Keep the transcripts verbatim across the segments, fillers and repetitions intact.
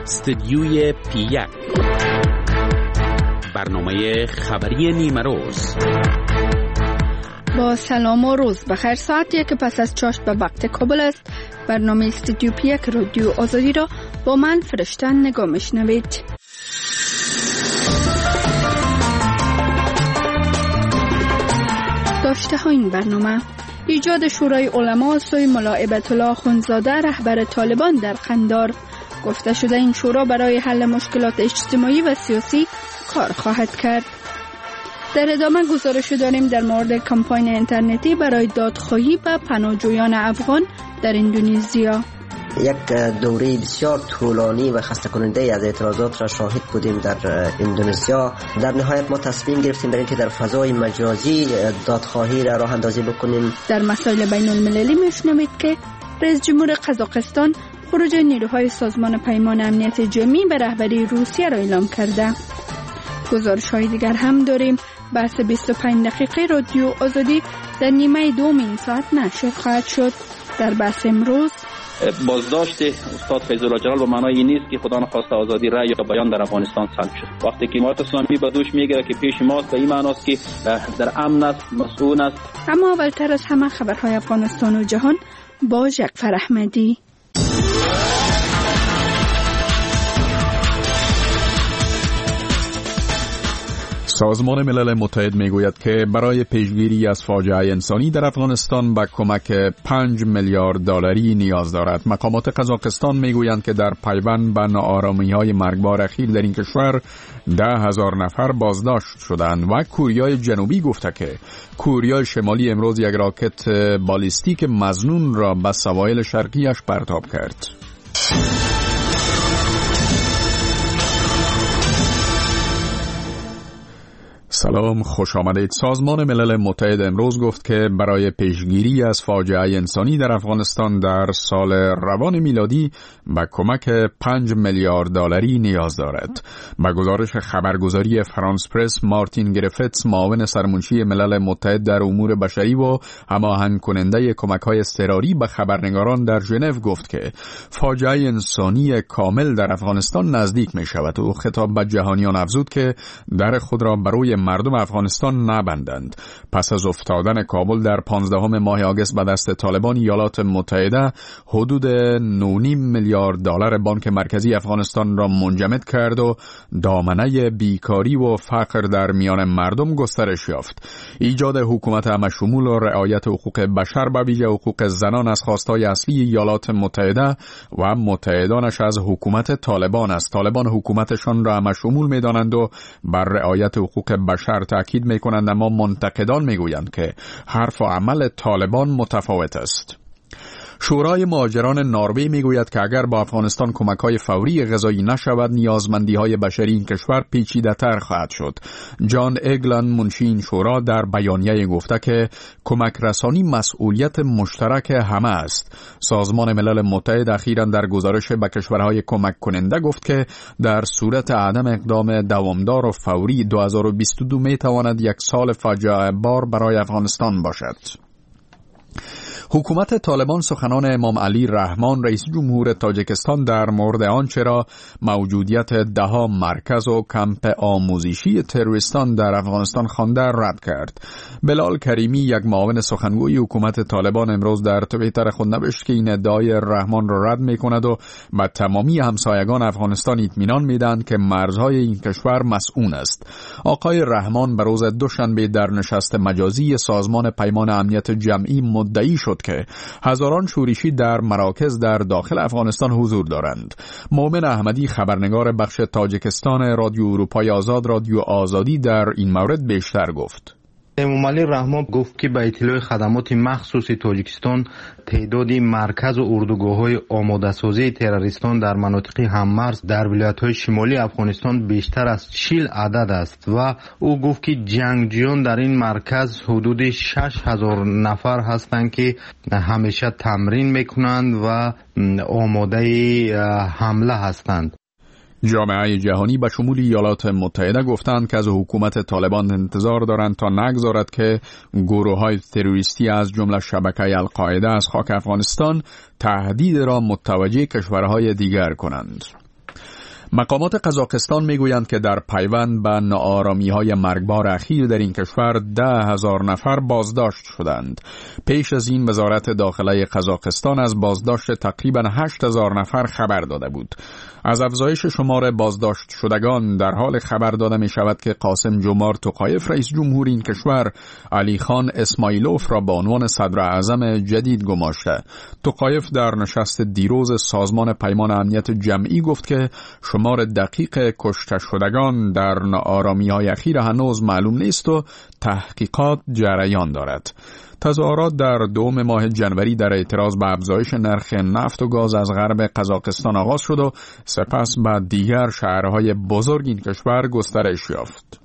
استدیوی پی یک، برنامه خبری نیمه روز. با سلام و روز بخیر. ساعت یک پس از چاشت به وقت کابل است. برنامه استدیو پی یک رادیو آزادی را با من فرشتن نگاه میشنوید. داشته ها این برنامه: ایجاد شورای علما از سوی ملا هیبت الله اخوندزاده رهبر طالبان در قندار. گفته شده این شورا برای حل مشکلات اجتماعی و سیاسی کار خواهد کرد. در ادامه گزارش داریم در مورد کمپاین اینترنتی برای دادخواهی و پناهجویان افغان در اندونزیا. یک دوره بسیار طولانی و خسته کننده از اعتراضات را شاهد بودیم در اندونزیا. در نهایت ما تصمیم گرفتیم برای اینکه در فضای مجازی دادخواهی را راه اندازی بکنیم. در مسائل بین المللی میشنوید که رئیس جمهور قزاقستان خروج نیروهای سازمان پیمان امنیت جمعی به رهبری روسیه را اعلام کرده. گزارش های دیگر هم داریم. بحث بیست و پنج دقیقه رادیو آزادی در نیمه دوم این ساعت نشر خواهد شد. در بحث امروز بازداشت استاد فیض الله جلال به معنای این نیست که خدا نخواسته آزادی رأی یا بیان در افغانستان سلب شد. وقتی که امارت اسلامی به دوش میگیره که پیش ماست، به این معناست که در امن است، مسئول است. اما اولتر از همه خبرهای افغانستان و جهان با جعفر احمدی. سازمان ملل متحد میگوید که برای پیشگیری از فاجعه انسانی در افغانستان به کمک پنج میلیارد دلاری نیاز دارد. مقامات قزاقستان میگویند که در پیوند به ناآرامی‌های مرگبار اخیر در این کشور ده هزار نفر بازداشت شدند و کوریای جنوبی گفته که کوریای شمالی امروز یک راکت بالیستیک مظنون را به سواحل شرقیش پرتاب کرد. سلام، خوش آمدید. سازمان ملل متحد امروز گفت که برای پیشگیری از فاجعه انسانی در افغانستان در سال روان میلادی به کمک پنج میلیارد دلاری نیاز دارد. با گزارش خبرگزاری فرانس پرس، مارتین گریفتس، معاون سرمنشی ملل متحد در امور بشری و هماهنگ کننده کمک‌های اضطراری به خبرنگاران در ژنو گفت که فاجعه انسانی کامل در افغانستان نزدیک می شود و خطاب به جهانیان افزود که در خود را برای مردم افغانستان نبندند. پس از افتادن کابل در پانزدهم ماه آگوست به دست طالبان، ایالات متحده حدود نه و نیم میلیارد دلار بانک مرکزی افغانستان را منجمد کرد و دامنه بیکاری و فقر در میان مردم گسترش یافت. ایجاد حکومت همه‌شمول و رعایت حقوق بشر به ویژه حقوق زنان از خواستهای اصلی ایالات متحده و متحدانش از حکومت طالبان است. طالبان حکومتشان را همه‌شمول می‌دانند و بر رعایت حقوق بشر تاکید می‌کنند، اما منتقدان می‌گویند که حرف و عمل طالبان متفاوت است. شورای مهاجران نروژ میگوید که اگر با افغانستان کمک‌های فوری غذایی نشود، نیازمندی‌های بشری این کشور پیچیده‌تر خواهد شد. جان اگلن، منشی این شورا، در بیانیه گفته که کمک رسانی مسئولیت مشترک همه است. سازمان ملل متحد اخیراً در گزارش به کشورهای کمک کننده گفت که در صورت عدم اقدام دوامدار و فوری دو هزار و بیست و دو میتواند یک سال فاجعه بار برای افغانستان باشد. حکومت طالبان سخنان امام علی رحمان، رئیس جمهور تاجیکستان، در مورد آنچه را موجودیت دهها مرکز و کمپ آموزشی تروریستان در افغانستان خوانده رد کرد. بلال کریمی، یک معاون سخنگوی حکومت طالبان، امروز در توییتر خود نوشت که این ادعای رحمان را رد می‌کند و به تمامی همسایگان افغانستان اطمینان می‌دهند که مرزهای این کشور مسئول است. آقای رحمان به روز دوشنبه در نشست مجازی سازمان پیمان امنیت جمعی مدعی شد که هزاران شورشی در مراکز در داخل افغانستان حضور دارند. مومن احمدی، خبرنگار بخش تاجیکستان رادیو اروپای آزاد رادیو آزادی، در این مورد بیشتر گفت. امام علی رحمان گفت که به اطلاع خدمات مخصوص تاجیکستان تعداد مرکز و اردوگاه‌های آماده‌سازی تروریستان در مناطق هممرز در ولایت‌های شمالی افغانستان بیشتر از چهل عدد است و او گفت که جنگجویان در این مرکز حدود شش هزار نفر هستند که همیشه تمرین می‌کنند و آماده حمله هستند. جامعه جهانی به شمول ایالات متحده گفتند که از حکومت طالبان انتظار دارند تا نگذارد که گروه‌های تروریستی از جمله شبکه القاعده از خاک افغانستان تهدید را متوجه کشورهای دیگر کنند. مقامات قزاقستان میگویند که در پیوند به ناآرامی‌های مرگبار اخیر در این کشور ده هزار نفر بازداشت شدند. پیش از این وزارت داخله قزاقستان از بازداشت تقریباً هشت هزار نفر خبر داده بود. از افزایش شمار بازداشت شدگان در حال خبر داده می شود که قاسم جومارت توقایف رئیس جمهور این کشور علی خان اسماعیلوف را به عنوان صدر اعظم جدید گماشته. توقایف در نشست دیروز سازمان پیمان امنیت جمعی گفت که شمار دقیق کشته شدگان در ناآرامی‌های اخیر هنوز معلوم نیست و تحقیقات جریان دارد. تظاهرات در دوم ماه جنوری در اعتراض به افزایش نرخ نفت و گاز از غرب قزاقستان آغاز شد و سپس به دیگر شهرهای بزرگ این کشور گسترش یافت.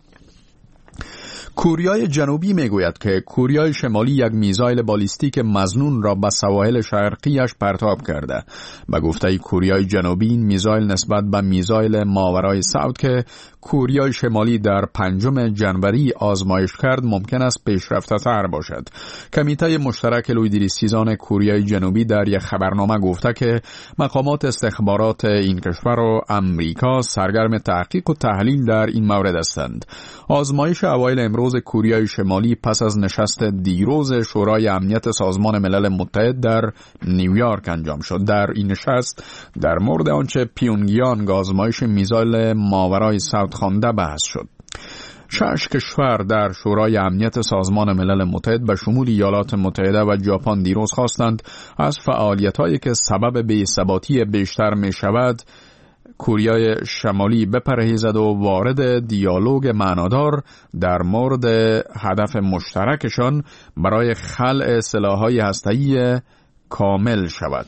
کوریای جنوبی میگوید که کوریای شمالی یک میزایل بالیستیک مظنون را به سواحل شرقیش پرتاب کرده. به گفته کوریای جنوبی این میزایل نسبت به میزایل ماورای سعود که کوریای شمالی در پنجم جنوری آزمایش کرد ممکن است پیشرفته تر باشد. کمیته مشترک لویدریسیزان کوریای جنوبی در یک خبرنامه گفته که مقامات استخبارات این کشور و امریکا سرگرم تحقیق و تحلیل در این مورد هستند. آزمایش اوایل امروز کوریای شمالی پس از نشست دیروز شورای امنیت سازمان ملل متحد در نیویورک انجام شد. در این نشست در مورد آنچه پیونگیانگ آزمایش میزایل ماورای سعود خوانده بحث شد. شش کشور در شورای امنیت سازمان ملل متحد به شمول ایالات متحده و ژاپن دیروز خواستند از فعالیت‌هایی که سبب بی‌ثباتی بیشتر می‌شود کوریای شمالی بپرهیزد و وارد دیالوگ معنادار در مورد هدف مشترکشان برای خلع سلاح‌های هسته‌ای کامل شود.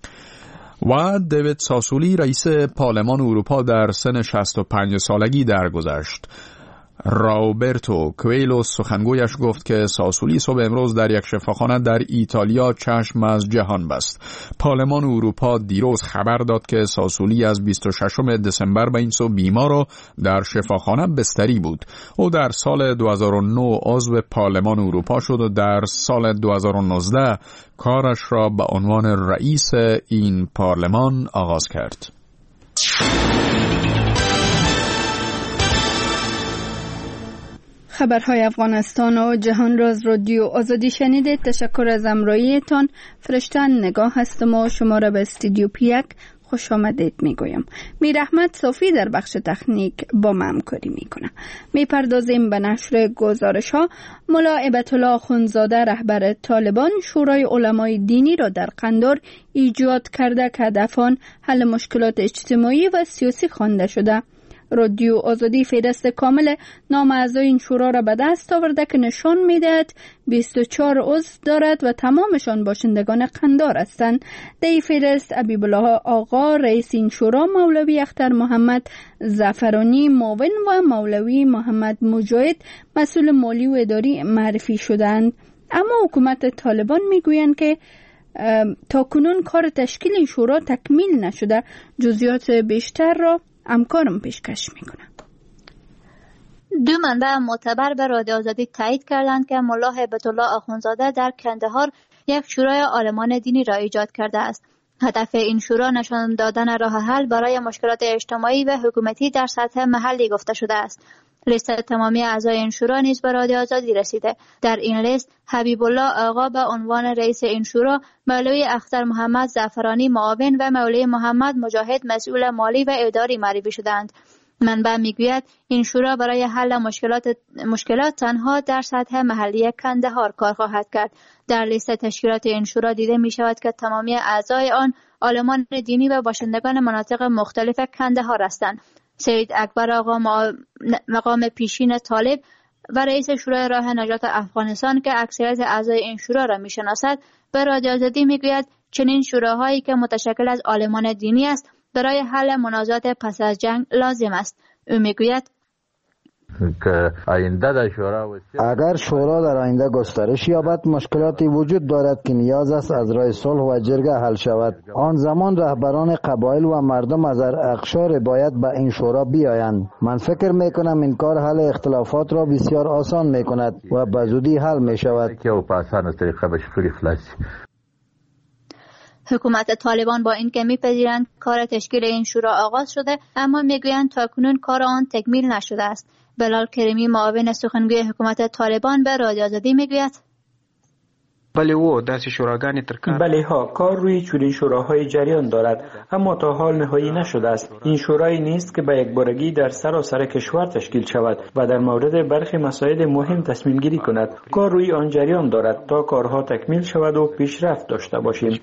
و دیوید ساسولی رئیس پارلمان اروپا در سن شصت و پنج سالگی درگذشت. راوبرتو کویلو سخنگویش گفت که ساسولی صبح امروز در یک شفاخانه در ایتالیا چشم از جهان بست. پارلمان اروپا دیروز خبر داد که ساسولی از بیست و ششم دسامبر به این سو بیمار و در شفاخانه بستری بود. او در سال دو هزار و نه عضو پارلمان اروپا شد و در سال دو هزار و نوزده کارش را به عنوان رئیس این پارلمان آغاز کرد. خبرهای افغانستان و جهان را از رادیو آزادی شنیدید. تشکر از همراهیتان. فرشتن نگاه هستم و شما را به استودیو پیک خوش آمدید میگویم. میر احمد صافی در بخش تکنیک با من همکاری میکنه. میپردازیم به نشر گزارش ها. ملا هیبت‌الله اخوندزاده رهبر طالبان شورای علمای دینی را در قندار ایجاد کرده که هدف آن حل مشکلات اجتماعی و سیاسی خوانده شده. رادیو آزادی فهرست کامل نام اعضای این شورا را به دست آورده که نشان میدهد بیست و چهار عضو دارد و تمامشان باشندگان قندار هستند. در این فهرست حبیبالله آقا رئیس این شورا، مولوی اختر محمد زعفرانی معاون و مولوی محمد مجاهد مسئول مالی و اداری معرفی شدند. اما حکومت طالبان میگویند که تا کنون کار تشکیل این شورا تکمیل نشده. جزئیات بیشتر را همکارم پیشکش میکنم. دو منبع معتبر به رادیو آزادی تایید کردند که ملا هیبت‌الله اخوندزاده در کندهار یک شورای عالمان دینی را ایجاد کرده است. هدف این شورا نشان دادن راه حل برای مشکلات اجتماعی و حکومتی در سطح محلی گفته شده است. لیست تمامی اعضای این شورا نیز به رادیو آزادی رسیده. در این لیست حبیب الله آقا به عنوان رئیس این شورا، مولوی اختر محمد زعفرانی معاون و مولوی محمد مجاهد مسئول مالی و اداری معرفی شدند. منبع میگوید این شورا برای حل مشکلات مشکلات تنها در سطح محلی کندهار کار خواهد کرد. در لیست تشکیلات این شورا دیده می شود که تمامی اعضای آن عالمان دینی و باشندگان مناطق مختلف کندهار هستند. سید اکبر آقا مقام پیشین طالب و رئیس شورای راه نجات افغانستان که اکثریت اعضای این شورا را میشناسد به رادیو آزادی میگوید چنین شوراهایی که متشکل از عالمان دینی است برای حل منازعات پس از جنگ لازم است. او میگوید اگر شورا در آینده گسترش یابد مشکلاتی وجود دارد که نیاز است از راه صلح و جرگه حل شود. آن زمان رهبران قبایل و مردم از هر اقشار باید به این شورا بیایند. من فکر میکنم این کار حل اختلافات را بسیار آسان میکند و به زودی حل میشود. حکومت طالبان با اینکه میپذیرند کار تشکیل این شورا آغاز شده، اما میگویند تاکنون کار آن تکمیل نشده است. بلال کریمی معاون سخنگوی حکومت طالبان به رادیو آزادی میگوید بله او دست شوراگانی ترکان بله ها کار روی چنین شوراهای جریان دارد، اما تا حال نهایی نشده است. این شورایی نیست که به یک بارگی در سراسر کشور تشکیل شود و در مورد برخی مسائل مهم تصمیم گیری کند. کار روی آن جریان دارد تا کارها تکمیل شود و پیشرفت داشته باشیم.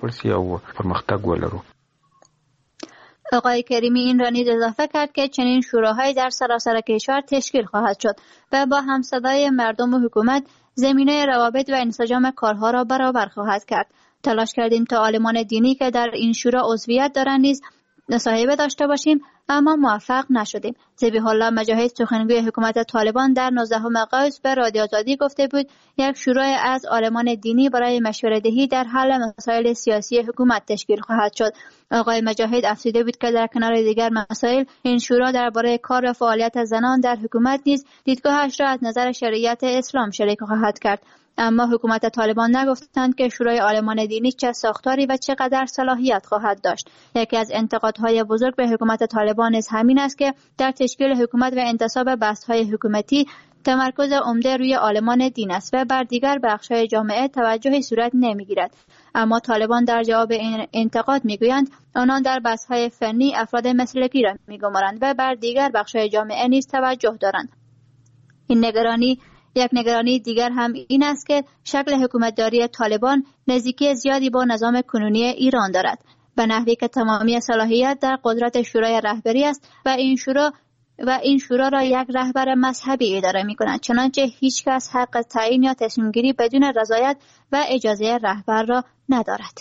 آقای کریمی این را نیز اضافه کرد که چنین شوراهایی در سراسر کشور تشکیل خواهد شد و با همصدای مردم و حکومت زمینه روابط و انسجام کارها را برابر خواهد کرد. تلاش کردیم تا عالمان دینی که در این شورا عضویت دارند نیز مصاحبه داشته باشیم، اما موفق نشدیم. ذبیح الله مجاهد سخنگوی حکومت طالبان در نوزدهم قوس به رادیو آزادی گفته بود یک شورای از عالمان دینی برای مشوره‌دهی در حل مسائل سیاسی حکومت تشکیل خواهد شد. آقای مجاهد افزوده بود که در کنار دیگر مسائل این شورا درباره کار و فعالیت زنان در حکومت نیز دیدگاهش را از نظر شریعت اسلام شریک خواهد کرد. اما حکومت طالبان نگفتند که شورای عالمان دینی چه ساختاری و چقدر صلاحیت خواهد داشت. یکی از انتقادهای بزرگ به حکومت طالبان نیز همین است که در تشکیل حکومت و انتصاب بست‌های حکومتی تمرکز عمده روی عالمان دین است و بر دیگر بخش‌های جامعه توجهی صورت نمی‌گیرد. اما طالبان در جواب این انتقاد می‌گویند آنان در بست‌های فنی افراد مسلکی را می‌گمارند و بر دیگر بخش‌های جامعه نیز توجه دارند. این نگرانی یک نگرانی دیگر هم این است که شکل حکومتداری طالبان نزدیکی زیادی با نظام کنونی ایران دارد، به نحوی که تمامی صلاحیت در قدرت شورای رهبری است و این شورا و این شورا را یک رهبر مذهبی اداره می‌کند، چنانچه هیچ کس حق تعیین یا تصمیم گیری بدون رضایت و اجازه رهبر را ندارد.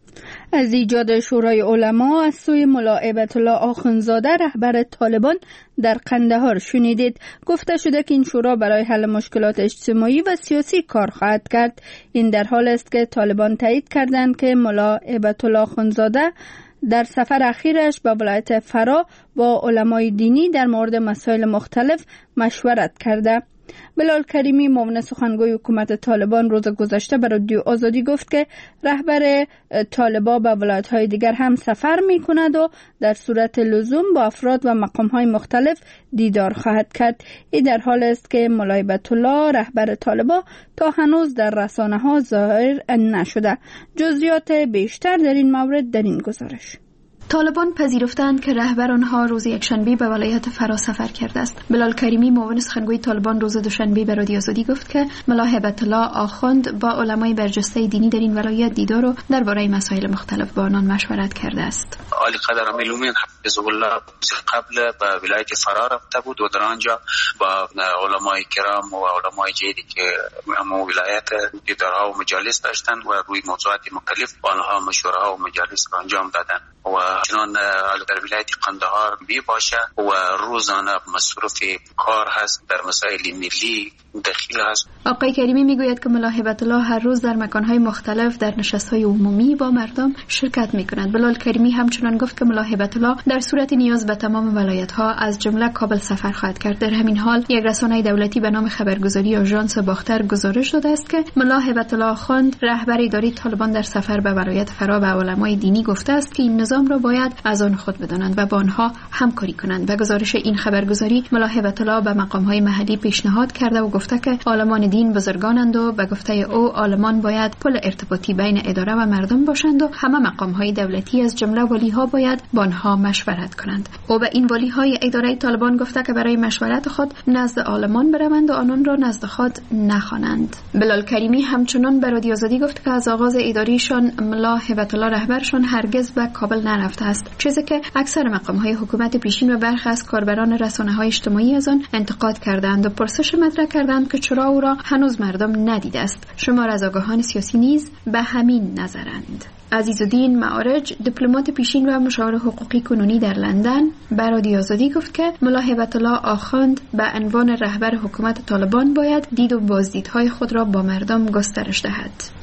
از ایجاد شورای علما از سوی ملا هیبت الله آخوندزاده رهبر طالبان در قندهار شنیدید. گفته شده که این شورا برای حل مشکلات اجتماعی و سیاسی کار خواهد کرد. این در حال است که طالبان تایید کردند که ملا هیبت الله آخوندزاده در سفر اخیرش به ولایت فرا با علمای دینی در مورد مسائل مختلف مشورت کرده. بلال کریمی معاون سخنگوی حکومت طالبان روز گذشته به رادیو آزادی گفت که رهبر طالبان به ولایت‌های دیگر هم سفر می‌کند و در صورت لزوم با افراد و مقام‌های مختلف دیدار خواهد کرد. این در حال است که ملا هیبت الله رهبر طالبان تا هنوز در رسانه‌ها ظاهر نشده. جزئیات بیشتر در این مورد در این گزارش. طالبان پذیرفتند که رهبر آنها روز یکشنبه به ولایت فرا سفر کرده است. بلال کریمی معاون سخنگوی طالبان روز دوشنبه به رادیو آزادی گفت که ملا هیبت الله آخوند با علمای برجسته دینی در این ولایت دیدار و درباره مسائل مختلف با آنان مشورت کرده است. عالی قدر امیلومین حفظه الله قبل به ولایت فرا رفته بود و در آنجا با علمای کرام و علمای جدیدی که همون ولایت دیدارها و مجالس داشتند و روی موضوعات مختلف با آنها مشوره‌ها و مجالس انجام دادند و چنان در ولایت قندهار بی باشه و روزانه مصروف کار هست در مسائل ملی دخیل هست. آقای کریمی میگوید که ملا هیبت الله هر روز در مکانهای مختلف در نشستهای عمومی با مردم شرکت میکنند. بلال کریمی همچنان گفت که ملا هیبت الله در صورت نیاز به تمام ولایت‌ها از جمله کابل سفر خواهد کرد. در همین حال یک رسانه دولتی به نام خبرگزاری آژانس باختر گزارش داده است که ملا هیبت الله آخوند رهبر اداری طالبان در سفر به ولایت فرا به علمای دینی گفته است که این نظام را باید از آن خود بدانند و با آنها همکاری کنند. و گزارش این خبرگزاری ملا هیبت الله به مقام‌های محلی پیشنهاد کرده و گفته که عالمان دین بزرگانند و به گفته او عالمان باید پل ارتباطی بین اداره و مردم باشند و همه مقام‌های دولتی از جمله والی‌ها باید با آنها مشورت کنند. او به این والی‌های اداره طالبان گفته که برای مشورت خود نزد عالمان بروند و آنان را نزد خود نخوانند. بلال کریمی همچنان به رادیو آزادی گفت که از آغاز اداریشان ملا هیبت الله رهبرشان هرگز به کابل نرفته است، چیزی که اکثر مقام‌های حکومت پیشین و برخی از کاربران رسانه‌های اجتماعی از آن انتقاد کردند و پرسش مطرح کردند که چرا او را هنوز مردم ندیده است. شمار از آگاهان سیاسی نیز به همین نظرند. عزیزالدین معارج دیپلمات پیشین و مشاور حقوقی کنونی در لندن به رادیو آزادی گفت که ملا هیبت الله آخوند به عنوان رهبر حکومت طالبان باید دید و بازدیدهای خود را با مردم گسترش دهد.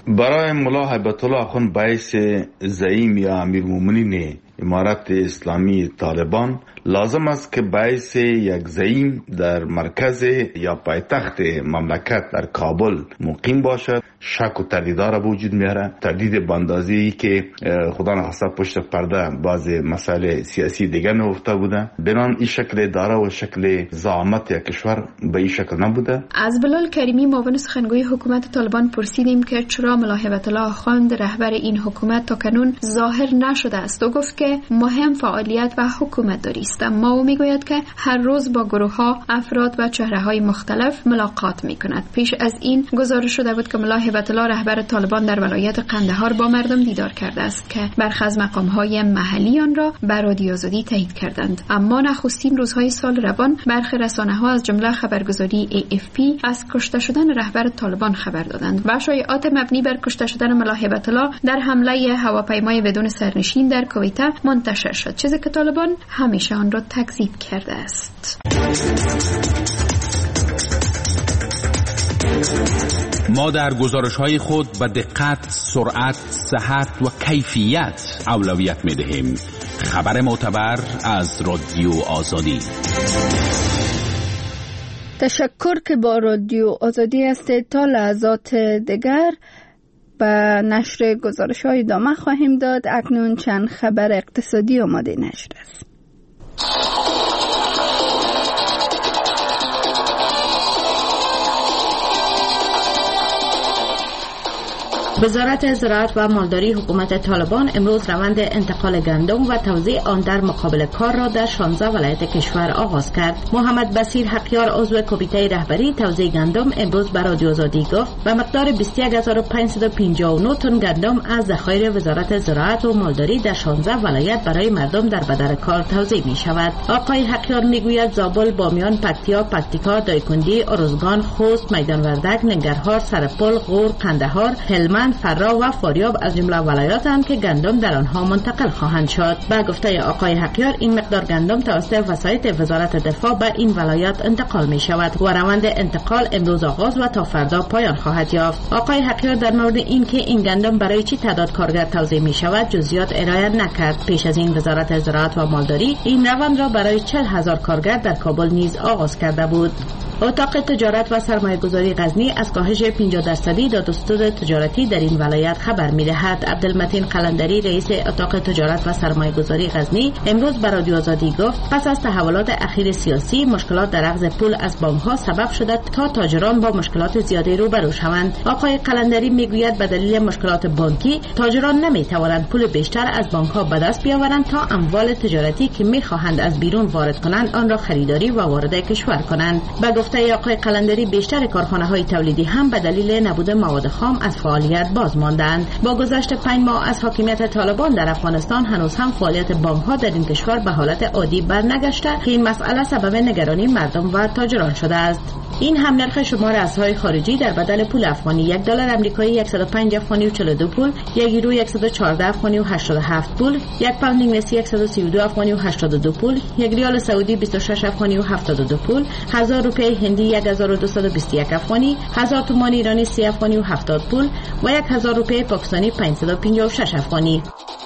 برای ملا هیبت الله آخوند باعث زعیم یا امیرالمومنین امارت اسلامی طالبان لازم است که باعث یک زعیم در مرکز یا پایتخت مملکت در کابل مقیم باشد شک و تردیدها را وجود میاره. تردید باندازی که خدا نخواسته پشت پرده بعض مسائل سیاسی دیگر نهفته بوده، بنان این شکل داره و شکل زعامت یک کشور به این شکل نبوده. از بلال کریمی معاون سخنگوی حکومت طالبان پرسیدیم که چرا ملا هیبت الله آخوند رهبر این حکومت تا کنون ظاهر نشده است و گفت که مهم فعالیت و حکومت داری است، اما او میگوید که هر روز با گروه ها، افراد و چهره های مختلف ملاقات می کند. پیش از این گزارش شده بود که ملا هیبت الله رهبر طالبان در ولایت قندهار با مردم دیدار کرده است که برخی از مقام های محلی آن را به رادیو آزادی تایید کردند. اما نخستین روزهای سال روان برخی رسانه ها از جمله خبرگزاری ای اف پی از کشته شدن رهبر طالبان خبر دادند و شایعات مبنی بر کشته شدن ملا هیبت الله در حمله هواپیمای بدون سرنشین در کویت منتشر شد، چیزی که طالبان همیشه آن را تکذیب کرده است. ما در گزارش‌های خود به دقت، سرعت، صحت و کیفیت اولویت می‌دهیم. خبر معتبر از رادیو آزادی. تشکر که با رادیو آزادی هستید. تا لحظات دیگر به نشر گزارش‌های ادامه خواهیم داد. اکنون چند خبر اقتصادی آماده نشر است. وزارت زراعت و مالداری حکومت طالبان امروز روند انتقال گندم و توزیع آن در مقابل کار را در شانزده ولایت کشور آغاز کرد. محمد بصیر حقیار عضو کمیته رهبری توزیع گندم امروز به رادیو آزادی گفت به مقدار بیست و یک هزار و پانصد و پنجاه و نه تن گندم از ذخایر وزارت زراعت و مالداری در شانزده ولایت برای مردم در بدر کار توزیع می شود. آقای حقیار می گوید زابل، بامیان، پکتیا، پکتیکا، دایکنډی، ارزگان، خوست، میدان وردک، ننگرهار، سرپل، غور، قندهار، هلمند، فرا و فاریاب از جمله ولایاتند که گندم در آنها منتقل خواهند شد. با گفته آقای حقیار این مقدار گندم توسط وسایط وزارت دفاع به این ولایات انتقال می شود و روند انتقال امروز آغاز و تا فردا پایان خواهد یافت. آقای حقیار در مورد اینکه این گندم برای چی تعداد کارگر توزیع می شود جزئیات ارائه نکرد. پیش از این وزارت زراعت و مالداری این روند را برای چهل هزار کارگر در کابل نیز آغاز کرده بود. اتاق تجارت و سرمایه‌گذاری غزنی از کاهش پنجاه درصدی در دستور تجارتی در این ولایت خبر می‌دهد. عبدالمتین قلندری رئیس اتاق تجارت و سرمایه‌گذاری غزنی امروز به رادیو آزادی گفت پس از تحولات اخیر سیاسی مشکلات در اخذ پول از بانک‌ها سبب شده تا تاجران با مشکلات زیادی روبرو شوند. آقای قلندری میگوید به دلیل مشکلات بانکی تاجران نمی‌توانند پول بیشتر از بانک‌ها به دست بیاورند تا اموال تجارتی که می‌خواهند از بیرون وارد کنند آن را خریداری و وارد کشور کنند. به گفته آقای قلندری بیشتر کارخانه‌های تولیدی هم به دلیل نبود مواد خام از فعالیت باز ماندند. با گذشت پنج ماه از حاکمیت طالبان در افغانستان هنوز هم فعالیت بانک‌ها در این کشور به حالت عادی برنگشته که این مسئله سبب نگرانی مردم و تاجران شده است. این هم نرخ شمار ارزهای خارجی در بدل پول افغانی: یک دلار آمریکایی صد و پنج افغانی و چهل و دو پول، یک یورو صد و چهارده افغانی و هشتاد و هفت پول، یک پوند انگلیسی صد و سی و دو افغانی و هشتاد و دو پول، یک ریال سعودی بیست و شش افغانی و هفتاد و دو پول، هزار روپیه هندی یک هزار و دویست و بیست و یک افغانی، هزار تومان ایرانی سی افغانی و هفتاد پول و یک هزار روپیه پاکستانی پانصد و پنجاه و شش افغانی.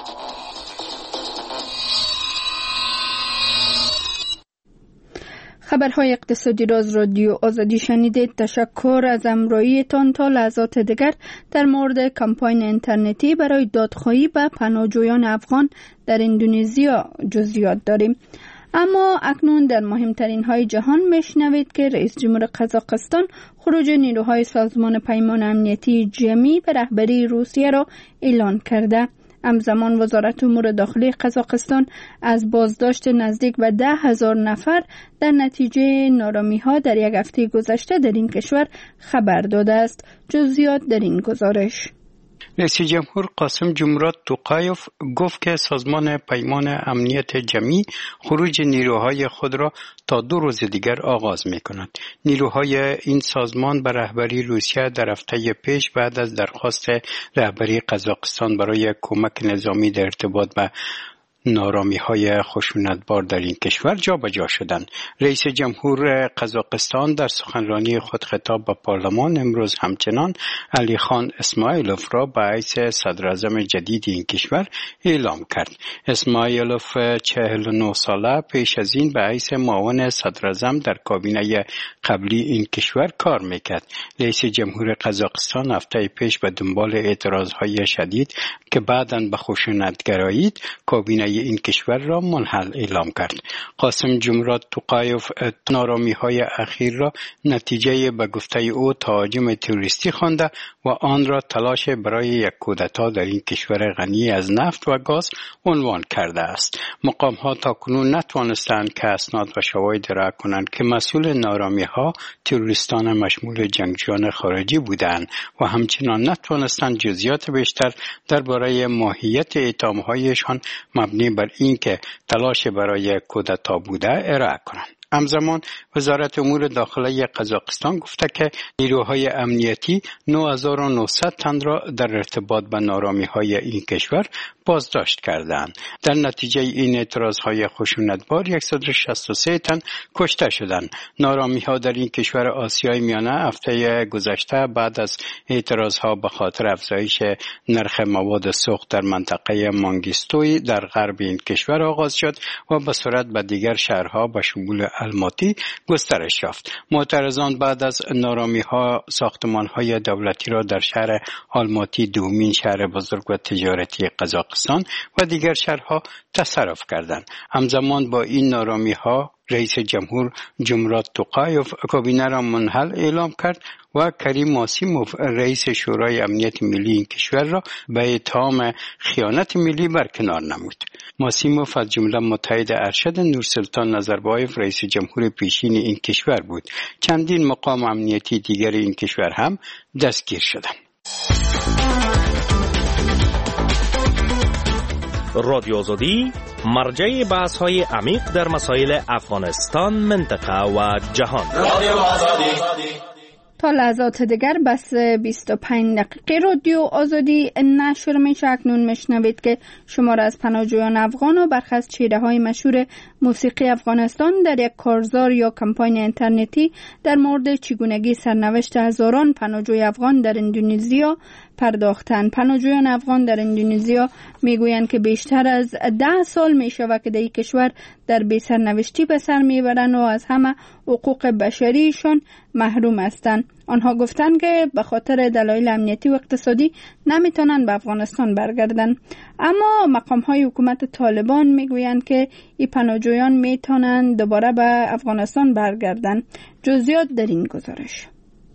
خبرهای اقتصادی را از رادیو آزادی شنیدید. تشکر از همراهیتان. تا لحظات دیگر در مورد کمپاین اینترنتی برای دادخواهی به پناهجویان افغان در اندونزیا جزئیات داریم. اما اکنون در مهمترین های جهان میشنوید که رئیس جمهور قزاقستان خروج نیروهای سازمان پیمان امنیتی جمعی به رهبری روسیه را اعلان کرده. همزمان وزارت امور داخلی قزاقستان از بازداشت نزدیک به ده هزار نفر در نتیجه نارامی ها در یک هفته گذشته در این کشور خبر داده است. جزئیات در این گزارش. رئیس جمهور قاسم جمرات توقایف گفت که سازمان پیمان امنیت جمعی خروج نیروهای خود را تا دو روز دیگر آغاز می کند. نیروهای این سازمان به رهبری روسیه در هفته پیش بعد از درخواست رهبری قزاقستان برای کمک نظامی در ارتباط به نارامی های خشونتبار در این کشور جابجا شدند. رئیس جمهور قزاقستان در سخنرانی خود خطاب به پارلمان امروز همچنان علی خان اسماعیلوف را به حیث صدر اعظم جدید این کشور اعلام کرد. اسماعیلوف چهل و نه ساله پیش از این به حیث معاون صدر اعظم در کابینه قبلی این کشور کار میکرد. رئیس جمهور قزاقستان هفته پیش به دنبال اعتراضهای شدید که بعداً به خشونتگرایی کابینه این کشور را منحل اعلام کرد. قاسم جمرات توقایف نارامی‌های اخیر را نتیجه به گفته او تهاجم تروریستی خوانده و آن را تلاش برای یک کودتا در این کشور غنی از نفت و گاز عنوان کرده است. مقام‌ها تاکنون نتوانستند که اسناد و شواهد را کنند که مسئول نارامی‌ها تروریستان مشمول جنگجویان خارجی بودند و همچنان نتوانستند جزئیات بیشتر درباره ماهیت اتهام‌هایشان مبنی بر اینکه تلاش برای کودتا بوده ارائه کنند. همزمان وزارت امور داخلی قزاقستان گفته که نیروهای امنیتی نه هزار و نهصد تن را در ارتباط با نارامی‌های این کشور بازداشت کردند. در نتیجه این اعتراضهای خشونتبار صد و شصت و سه تن کشته شدند. نارامی‌ها در این کشور آسیای میانه هفته گذشته بعد از اعتراضها به خاطر افزایش نرخ مواد سوخت در منطقه مانگیستوی در غرب این کشور آغاز شد و به صورت به دیگر شهرها به شمول الماتی گسترش یافت. معترضان بعد از نارامی‌ها ساختمان‌های دولتی را در شهر الماتی، دومین شهر بزرگ و تجارتی قزاقستان و دیگر شهرها تصرف کردند. همزمان با این نارامی‌ها رئیس جمهور جمرات توقایف کابینه را منحل اعلام کرد و کریم ماسیموف رئیس شورای امنیت ملی این کشور را به اتهام خیانت ملی برکنار نمود. ماسیموف از جمله متحد ارشد نورسلطان نظربایف رئیس جمهور پیشین این کشور بود. چندین مقام امنیتی دیگر این کشور هم دستگیر شدند. رادیو آزادی مرجع بحث های عمیق در مسائل افغانستان، منطقه و جهان. رادیو آزادی. تا لحظات دیگر بس بیست و پنج دقیقه رادیو آزادی نشر میشه. اکنون میشنوید که شمار از پناهجویان افغان و برخی از چهره های مشهور موسیقی افغانستان در یک کارزار یا کمپاین اینترنتی در مورد چگونگی سرنوشت هزاران پناهجوی افغان در اندونزیا پرداختند. پناهجویان افغان در اندونزیا میگویند که بیشتر از ده سال میشود که در این کشور در بی سرنوشتی به سر میبرند و از همه حقوق بشریشان محروم هستند. آنها گفتند که به خاطر دلایل امنیتی و اقتصادی نمیتونن به افغانستان برگردن. اما مقام‌های حکومت طالبان میگویند که این پناهجویان میتونن دوباره به افغانستان برگردن. جزئیات در این گزارش.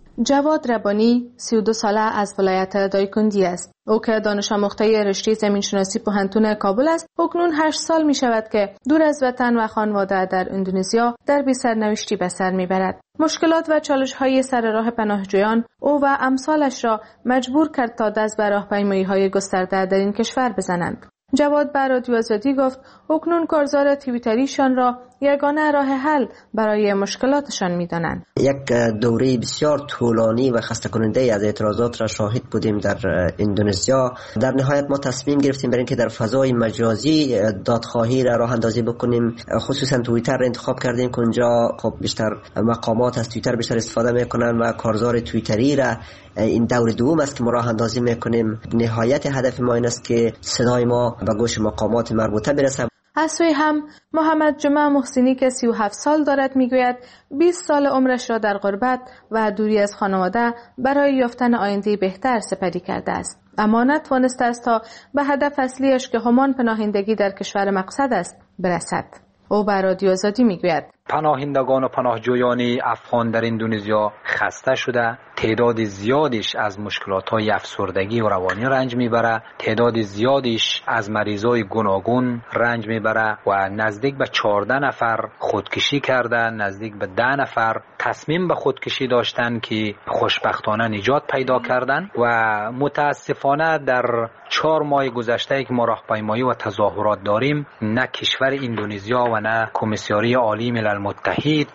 جواد ربانی سی و دو ساله از ولایت دایکندی است. او که دانش آموخته رشته زمینشناسی پوهنتون کابل است، اکنون هشت سال می شود که دور از وطن و خانواده در اندونزیا در بی سرنوشتی به سر می برد. مشکلات و چالش های سر راه پناهجویان او و امثالش را مجبور کرد تا دست به راهپیمایی های گسترده در این کشور بزنند. جواد به رادیو آزادی گفت اکنون کارزار توییتریشان را یگانه راه حل برای مشکلاتشان می‌دانند. یک دوره بسیار طولانی و خسته کننده از اعتراضات را شاهد بودیم در اندونزیا. در نهایت ما تصمیم گرفتیم برای اینکه در فضای مجازی دادخواهی را راه اندازی بکنیم. خصوصا توییتر را انتخاب کردیم که اونجا خب بیشتر مقامات از توییتر بیشتر استفاده میکنن و کارزار توییتری را این دور دوم است که ما راه اندازی میکنیم. نهایت هدف ما این است که صدای ما به گوش مقامات مربوطه برسه. از سوی هم محمد جمعه محسنی که سی و هفت سال دارد میگوید بیست سال عمرش را در غربت و دوری از خانواده برای یافتن آینده بهتر سپری کرده است، اما نتوانسته است تا به هدف اصلیش که همان پناهندگی در کشور مقصد است برسد. او به رادیو آزادی میگوید پناهندگان و پناهجویان افغان در اندونزیا خسته شده، تعداد زیادیش از مشکلات‌های افسردگی و روانی رنج میبره، تعداد زیادیش از مریضای گوناگون رنج میبره و نزدیک به چهارده نفر خودکشی کردن، نزدیک به ده نفر تصمیم به خودکشی داشتن که خوشبختانه نجات پیدا کردن و متاسفانه در چهار ماه گذشته که ما راهپیمایی و تظاهرات داریم، نه کشور اندونزیا و نه کمیسیون عالی ملل متحد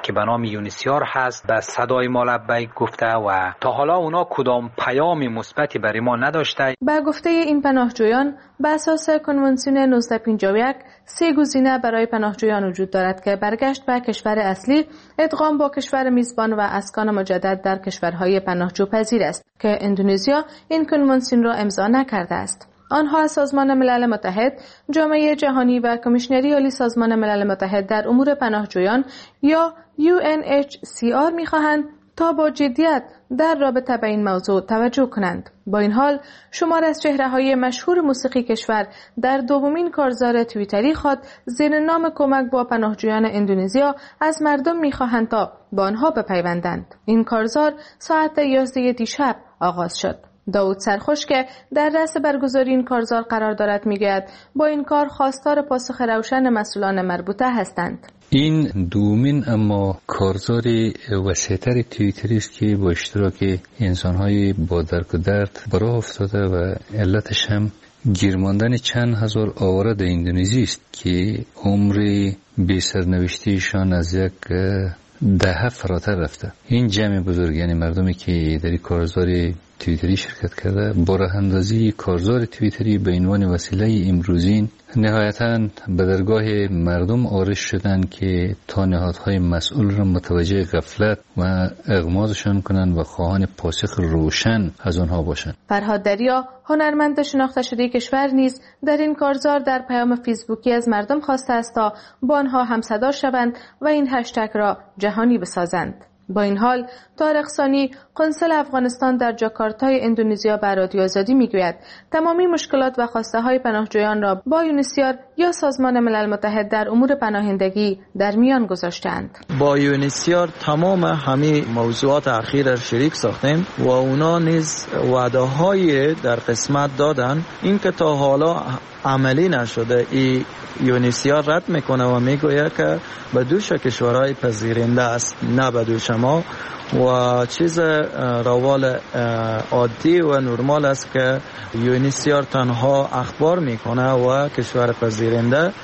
که به نام یونیسیار هست به صدای ما لبیک گفته و تا حالا اونا کدام پیام مثبتی برای ما نداشته. به گفته این پناهجویان به اساس کنوانسیون نوزده پنجاه و یک سه گزینه برای پناهجویان وجود دارد که برگشت به کشور اصلی، ادغام با کشور میزبان و اسکان مجدد در کشورهای پناهجو پذیر است که اندونزیا این کنوانسیون را امضا نکرده است. آنها از سازمان ملل متحد، جامعه جهانی و کمیشنری عالی سازمان ملل متحد در امور پناهجویان یا یو ان اچ سی آر می‌خواهند تا با جدیت در رابطه با این موضوع توجه کنند. با این حال شمار از چهره‌های مشهور موسیقی کشور در دومین کارزار توییتری خود زیر نام کمک با پناهجویان اندونزیا از مردم می‌خواهند تا با آنها بپیوندند. این کارزار ساعت یازده دیشب آغاز شد. داود سرخوش که در رأس برگزاری این کارزار قرار دارد میگوید با این کار خواستار پاسخ روشن مسئولان مربوطه هستند. این دومین اما کارزار وسیع‌تر توییتری است که با اشتراک انسان‌های با درد و درد براه افتاده و علتش هم گیر ماندن چند هزار آواره در اندونزی است که عمر بی سرنوشتیشان از یک دهه فراتر رفته. این جمع بزرگ یعنی مردمی که در کارزار توییتری شرکت کرده با راه اندازی کارزار توییتری به عنوان وسیله امروزین نهایتاً به درگاه مردم آرش شدند که تا نهادهای مسئول را متوجه غفلت و اغمازشان کنند و خواهان پاسخ روشن از آنها باشند. فرهاد دریا هنرمند شناخته شده کشور نیز در این کارزار در پیام فیسبوکی از مردم خواسته است تا با آنها همصدا شوند و این هشتگ را جهانی بسازند. با این حال طارق ثانی قنصل افغانستان در جاکارتای اندونزیا به رادیو آزادی میگوید تمامی مشکلات و خواسته های پناهجویان را با یونیسیار یا سازمان ملل متحد در امور پناهندگی در میان گذاشتند. با یونیسیار تمام همه موضوعات اخیر را شریک ساختیم و اونا نیز وعده های در قسمت دادن. این که تا حالا عملی نشده ای یونیسیار رد میکنه و میگویه که به دوش کشورهای پذیرنده است نه به دوش ما و چیز روال عادی و نرمال است که یونیسیار تنها اخبار میکنه و کشور پذیرنده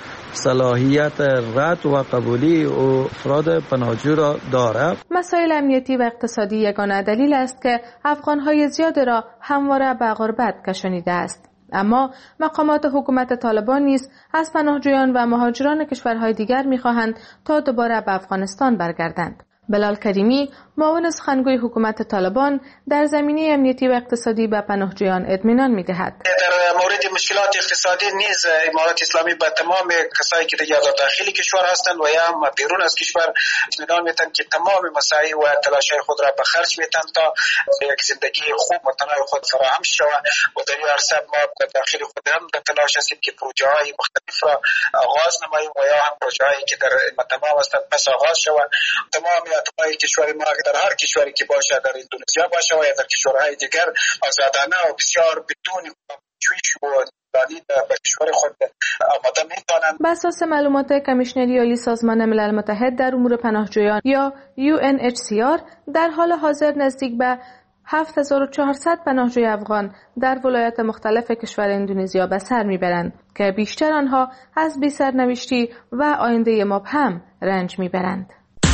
صلاحیت رد و قبولی و افراد پناهجو را دارد. مسائل امنیتی و اقتصادی یگانه دلیل است که افغانهای زیاد را همواره به غربت کشانیده است. اما مقامات حکومت طالبان نیز از پناهجویان و مهاجران کشورهای دیگر می‌خواهند تا دوباره به افغانستان برگردند. بلال کریمی معاون سخنگوی حکومت طالبان در زمینه امنیتی و اقتصادی به پناهجویان اطمینان می‌دهد. در مورد مشکلات اقتصادی نیز امارات اسلامی به تمام کسایی که در داخل کشور هستند و یا هم بیرون از کشور اطمینان میدن که تمام مساعی و تلاش‌های خود را به خرج میتن تا یک زندگی خوب متنوع خود فراهم شود و در این عرصه ما داخل خود هم به تلاش هستیم که پروژه‌های مختلف را آغاز نماییم و یا هم پروژه‌هایی که در تمام هستند پس آغاز شود. تمام اتباع کشور ما در هر کشوری که باشه در اندونزیا باشه و یا در کشورهای دیگر آزادانه و بسیار بدون چویش و دانی به کشور خود آماده میتونند. بر اساس معلومات کمیشنری عالی سازمان ملل متحد در امور پناهجویان یا یو ان اچ سی آر در حال حاضر نزدیک به هفت هزار و چهارصد پناهجوی افغان در ولایات مختلف کشور اندونزیا به سر میبرند که بیشتر آنها از بی سرنوشتی و آینده مبهم رنج میبرند.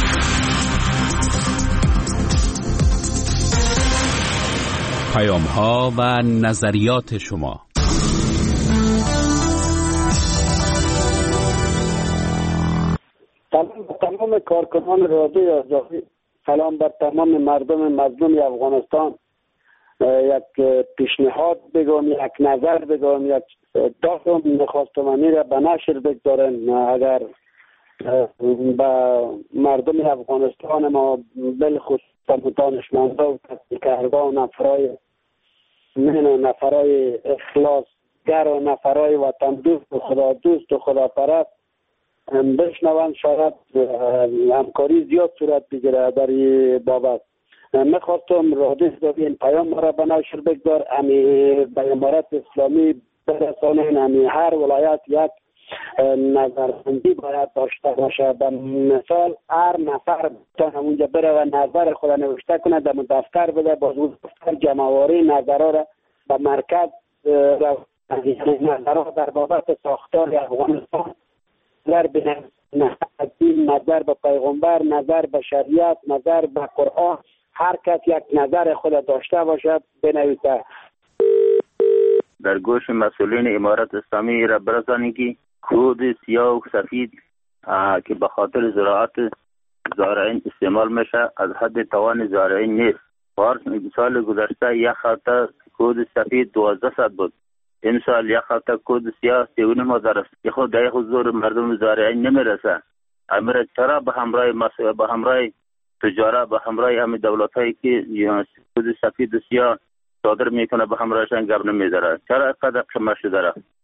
پیام ها و نظریات شما. سلام به تمام کارکنان رادیو آزادی، سلام بر تمام مردم مظلوم افغانستان. یک پیشنهاد بگم، یک نظر بگم، یک داستان میخواستم را به نشر بگذارن. اگر به مردم افغانستان ما بالخصوص دانشمندا و تحقیقگرها و نفرای من نفرای اخلاصگر و نفرای وطن دوست و خدا دوست و خدا پرست بشنوند، شاید همکاری زیاد صورت بگیره در این بابت. میخواستم رادیو آزادی این پیام را به نشر بگذار، امی به امارت اسلامی برسانین، امی هر ولایت یک نظربندی باید داشته باشه. به مثال هر نفر بتونه اونجا بره و نظر خود نوشته کنه، در دفتر بده، باز اون دفتر جمع‌آوری نظرها را به مرکز نظرها در بابت ساختار افغانستان در بینه نظر به پیغمبر، نظر به شریعت، نظر به قرآن، هر کس یک نظر خود داشته باشد بنویسه. در گوش مسئولین امارت اسلامی را برسانی که کود سیاه و سفید که به خاطر زراعت زارعین استعمال میشه از حد توان زارعین نیست. پارس سال گذشته یک خطه کود سفید دوازده صد بود. این سال یک خطه کود سیاه سیون مادر است. یه خود در حضور مردم زارعین نمیرسه. امیر چرا به همراه مسئول به همراه تجارت به همراه همه دولت هایی که کود سفید و سیاه صادر میکنه به همراهشان گپ نمیداره؟ چرا قدر قیمت شده؟